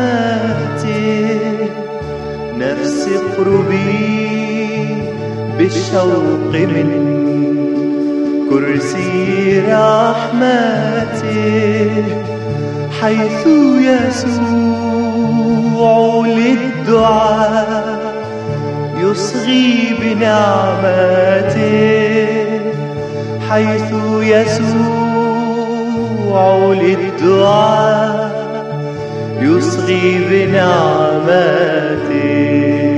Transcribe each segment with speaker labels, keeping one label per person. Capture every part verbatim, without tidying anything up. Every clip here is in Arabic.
Speaker 1: رحمته، نفسي قربي بالشوق من كرسي رحمته، حيث يسوع للدعاء يصغي بنعمته، حيث يسوع للدعاء يصغي بنعمته.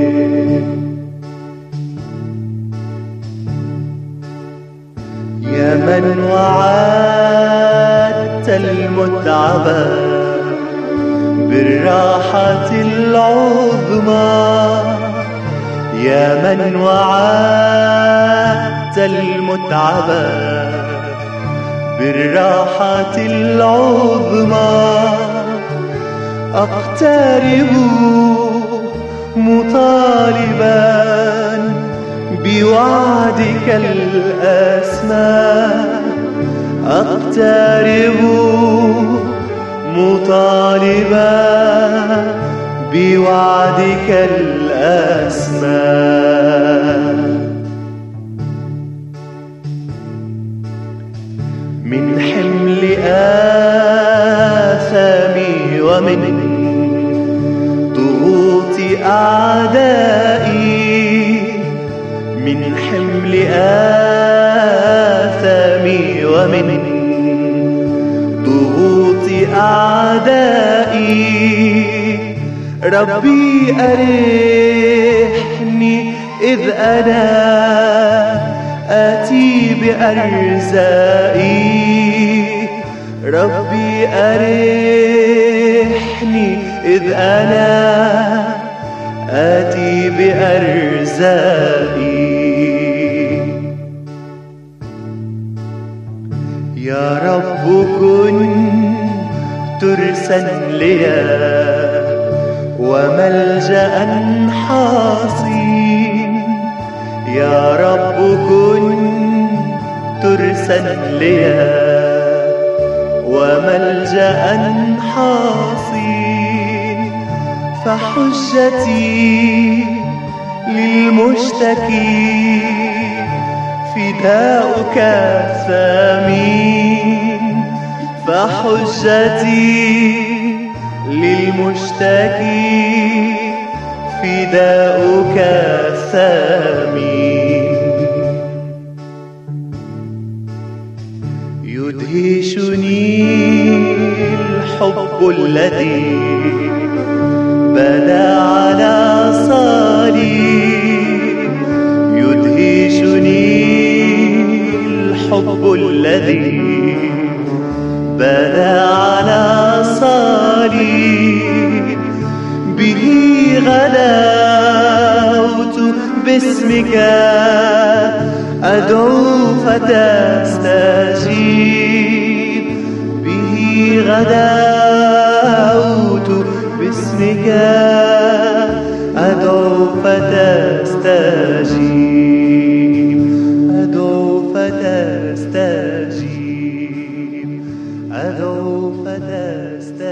Speaker 1: يا من وعدت المتعبة بالراحة العظمى، يا من وعدت المتعبة بالراحة العظمى، أقترب مطالبا بوعدك الأسمى، أقترب مطالبا بوعدك الأسمى. من حمل آثامي ومن ضغوط أعدائي، من حمل آثامي ومن ضغوط أعدائي، ربي أرحني إذ أنا آتي بأرزائي، ربي أرحني إذ أنا آتي بأرزائي. يا رب كن ترسا ليا وملجأ حصين، يا رب كن ترسا ليا وملجأ حصين، فحجتي للمشتكي فداؤك الثمين، فحجتي للمشتكي فداؤك الثمين. يدهشني الحب الذي بدا على صليب، يدهشني الحب الذي بدا على صليب، به غدوت باسمك أدعو فتستجيب، به غدوت باسمك أدعو فتستجيب، أدعو فتستجيب، أدعو فتستجيب.